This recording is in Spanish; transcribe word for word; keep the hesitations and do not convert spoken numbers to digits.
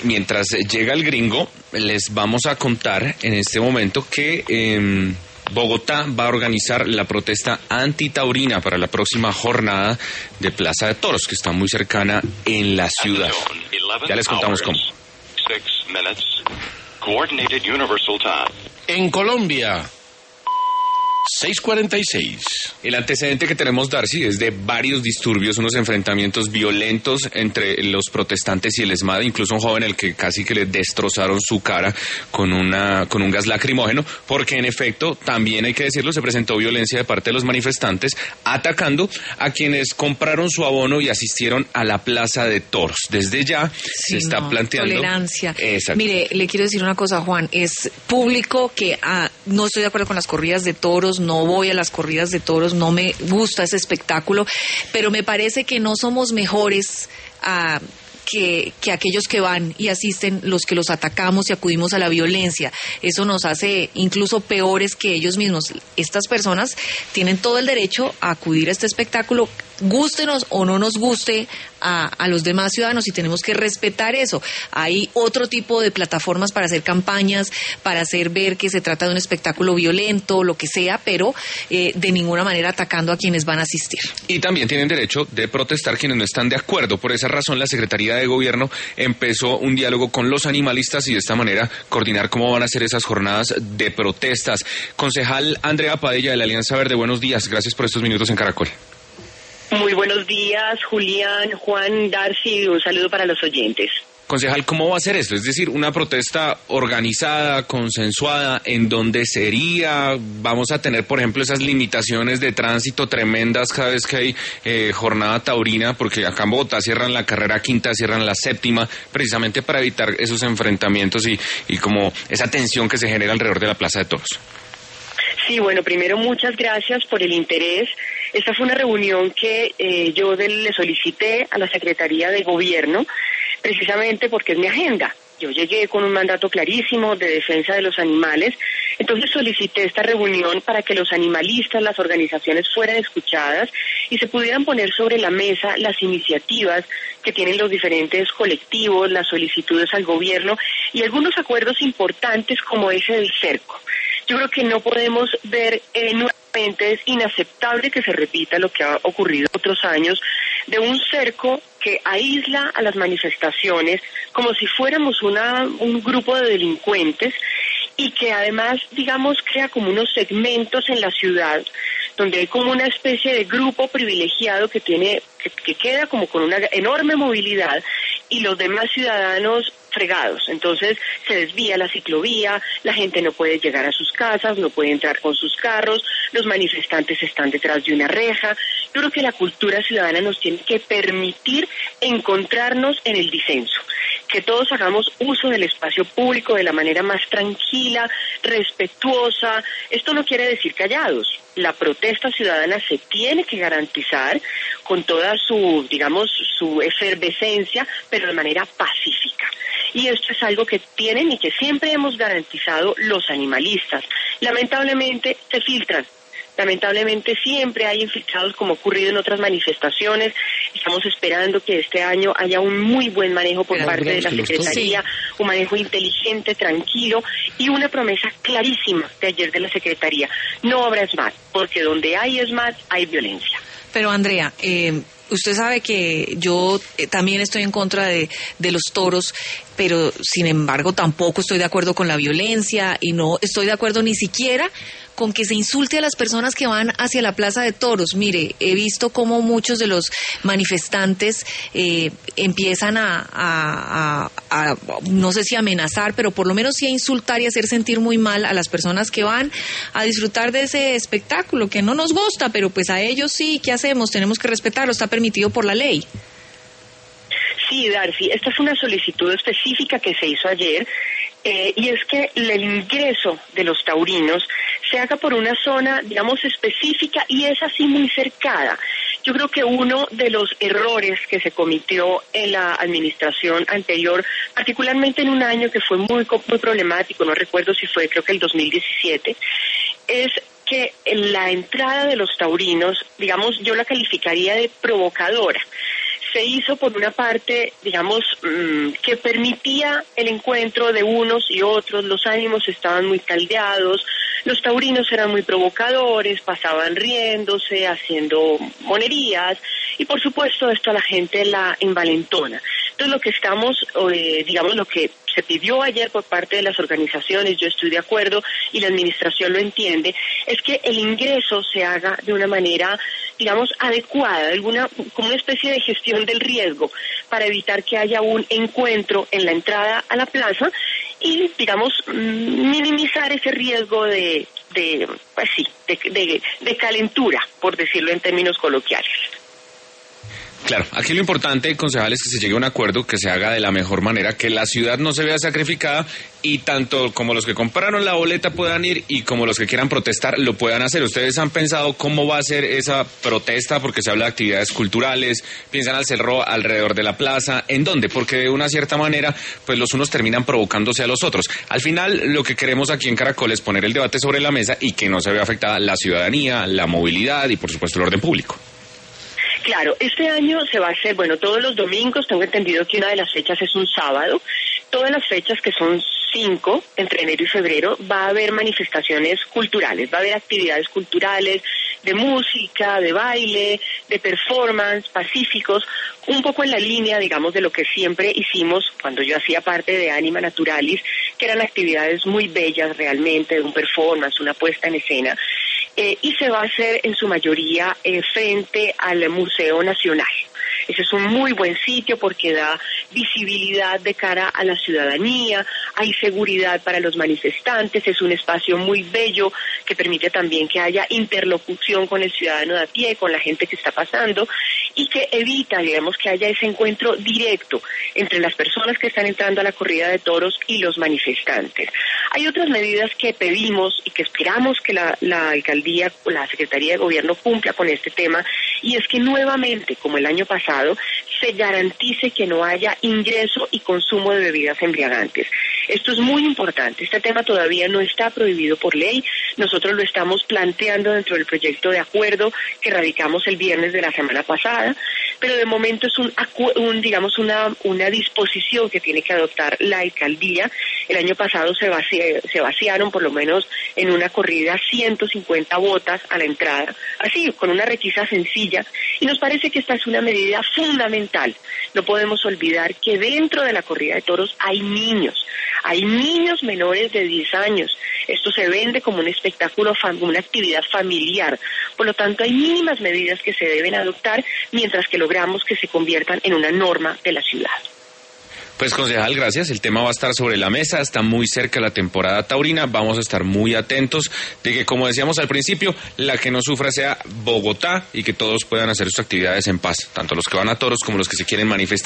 mientras llega el gringo, les vamos a contar en este momento que eh, Bogotá va a organizar la protesta antitaurina para la próxima jornada de Plaza de Toros, que está muy cercana en la ciudad. Ya les contamos cómo. En Colombia, seis cuarenta y seis. El antecedente que tenemos, Darcy, es de varios disturbios, unos enfrentamientos violentos entre los protestantes y el ESMAD, incluso un joven al que casi que le destrozaron su cara con una con un gas lacrimógeno, porque en efecto, también hay que decirlo, se presentó violencia de parte de los manifestantes, atacando a quienes compraron su abono y asistieron a la Plaza de Toros. Desde ya sí, se está no, planteando... tolerancia. Exacto. Mire, le quiero decir una cosa, Juan, es público que ah, no estoy de acuerdo con las corridas de toros, no voy a las corridas de toros, no me gusta ese espectáculo, pero me parece que no somos mejores a... Que, que aquellos que van y asisten, los que los atacamos y acudimos a la violencia. Eso nos hace incluso peores que ellos mismos. Estas personas tienen todo el derecho a acudir a este espectáculo, gústenos o no nos guste a, a los demás ciudadanos, y tenemos que respetar eso. Hay otro tipo de plataformas para hacer campañas, para hacer ver que se trata de un espectáculo violento, lo que sea, pero eh, de ninguna manera atacando a quienes van a asistir. Y también tienen derecho de protestar quienes no están de acuerdo. Por esa razón, la Secretaría de Gobierno empezó un diálogo con los animalistas y de esta manera coordinar cómo van a ser esas jornadas de protestas. Concejal Andrea Padilla de la Alianza Verde, buenos días. Gracias por estos minutos en Caracol. Muy buenos días, Julián, Juan, Darcy, un saludo para los oyentes. Concejal, ¿cómo va a ser esto? Es decir, una protesta organizada, consensuada, ¿en dónde sería? ¿Vamos a tener, por ejemplo, esas limitaciones de tránsito tremendas cada vez que hay eh, jornada taurina? Porque acá en Bogotá cierran la carrera quinta, cierran la séptima, precisamente para evitar esos enfrentamientos y, y como esa tensión que se genera alrededor de la Plaza de Toros. Sí, bueno, primero muchas gracias por el interés. Esta fue una reunión que eh, yo de, le solicité a la Secretaría de Gobierno, precisamente porque es mi agenda. Yo llegué con un mandato clarísimo de defensa de los animales, entonces solicité esta reunión para que los animalistas, las organizaciones fueran escuchadas y se pudieran poner sobre la mesa las iniciativas que tienen los diferentes colectivos, las solicitudes al gobierno y algunos acuerdos importantes como ese del cerco. Yo creo que no podemos ver eh, nuevamente, es inaceptable que se repita lo que ha ocurrido otros años, de un cerco que aísla a las manifestaciones como si fuéramos una un grupo de delincuentes y que además, digamos, crea como unos segmentos en la ciudad donde hay como una especie de grupo privilegiado que tiene que, que queda como con una enorme movilidad y los demás ciudadanos fregados. Entonces se desvía la ciclovía, la gente no puede llegar a sus casas, no puede entrar con sus carros, los manifestantes están detrás de una reja. Yo creo que la cultura ciudadana nos tiene que permitir encontrarnos en el disenso, que todos hagamos uso del espacio público de la manera más tranquila, respetuosa. Esto no quiere decir callados. La protesta ciudadana se tiene que garantizar con toda su, digamos, su efervescencia, pero de manera pacífica. Y esto es algo que tienen y que siempre hemos garantizado los animalistas. Lamentablemente se filtran. Lamentablemente siempre hay infiltrados como ha ocurrido en otras manifestaciones. Estamos esperando que este año haya un muy buen manejo por parte de la Secretaría, un manejo inteligente, tranquilo y una promesa clarísima de ayer de la Secretaría. No habrá ESMAD, porque donde hay ESMAD hay violencia. Pero Andrea, eh, usted sabe que yo eh, también estoy en contra de, de los toros, pero sin embargo tampoco estoy de acuerdo con la violencia y no estoy de acuerdo ni siquiera con que se insulte a las personas que van hacia la Plaza de Toros. Mire, he visto cómo muchos de los manifestantes eh, empiezan a, a, a, a, no sé si amenazar, pero por lo menos sí a insultar y hacer sentir muy mal a las personas que van a disfrutar de ese espectáculo, que no nos gusta, pero pues a ellos sí, ¿qué hacemos? Tenemos que respetarlo, está permitido por la ley. Sí, Darcy, esta es una solicitud específica que se hizo ayer, eh, y es que el ingreso de los taurinos se haga por una zona, digamos, específica y es así muy cercada. Yo creo que uno de los errores que se cometió en la administración anterior, particularmente en un año que fue muy, muy problemático, no recuerdo si fue, creo que el dos mil diecisiete, es que la entrada de los taurinos, digamos, yo la calificaría de provocadora. se hizo por una parte, digamos, mmm, que permitía el encuentro de unos y otros, los ánimos estaban muy caldeados, los taurinos eran muy provocadores, pasaban riéndose, haciendo monerías, y por supuesto esto a la gente la envalentona. Entonces lo que estamos, eh, digamos, lo que se pidió ayer por parte de las organizaciones, yo estoy de acuerdo y la administración lo entiende, es que el ingreso se haga de una manera, digamos, adecuada, alguna, como una especie de gestión del riesgo, para evitar que haya un encuentro en la entrada a la plaza y, digamos, minimizar ese riesgo de, de pues sí, de, de, de calentura, por decirlo en términos coloquiales. Claro, aquí lo importante, concejal, es que se llegue a un acuerdo que se haga de la mejor manera, que la ciudad no se vea sacrificada y tanto como los que compraron la boleta puedan ir y como los que quieran protestar lo puedan hacer. ¿Ustedes han pensado cómo va a ser esa protesta? Porque se habla de actividades culturales, piensan al cerro alrededor de la plaza, ¿en dónde? Porque de una cierta manera, pues los unos terminan provocándose a los otros. Al final, lo que queremos aquí en Caracol es poner el debate sobre la mesa y que no se vea afectada la ciudadanía, la movilidad y, por supuesto, el orden público. Claro, este año se va a hacer, bueno, todos los domingos, tengo entendido que una de las fechas es un sábado, todas las fechas que son cinco, entre enero y febrero, va a haber manifestaciones culturales, va a haber actividades culturales, de música, de baile, de performance, pacíficos, un poco en la línea, digamos, de lo que siempre hicimos cuando yo hacía parte de Anima Naturalis, que eran actividades muy bellas realmente, de un performance, una puesta en escena. Eh, y se va a hacer en su mayoría eh, frente al Museo Nacional. Ese es un muy buen sitio porque da visibilidad de cara a la ciudadanía, hay seguridad para los manifestantes, es un espacio muy bello que permite también que haya interlocución con el ciudadano de a pie, con la gente que está pasando y que evita, digamos, que haya ese encuentro directo entre las personas que están entrando a la corrida de toros y los manifestantes. Hay otras medidas que pedimos y que esperamos que la, la alcaldía o la Secretaría de Gobierno cumpla con este tema, y es que nuevamente, como el año pasado, se garantice que no haya ingreso y consumo de bebidas embriagantes. Esto es muy importante. Este tema todavía no está prohibido por ley. Nosotros lo estamos planteando dentro del proyecto de acuerdo que radicamos el viernes de la semana pasada, pero de momento es un, un digamos, una, una disposición que tiene que adoptar la alcaldía. El año pasado se, vaci- se vaciaron por lo menos en una corrida ciento cincuenta botas a la entrada, así, con una requisa sencilla, y nos parece que esta es una medida fundamental. No podemos olvidar que dentro de la corrida de toros hay niños, hay niños menores de diez años. Esto se vende como un espectáculo, como una actividad familiar. Por lo tanto, hay mínimas medidas que se deben adoptar mientras que logramos que se conviertan en una norma de la ciudad. Pues, concejal, gracias. El tema va a estar sobre la mesa, está muy cerca la temporada taurina, vamos a estar muy atentos de que, como decíamos al principio, la que no sufra sea Bogotá y que todos puedan hacer sus actividades en paz, tanto los que van a toros como los que se quieren manifestar.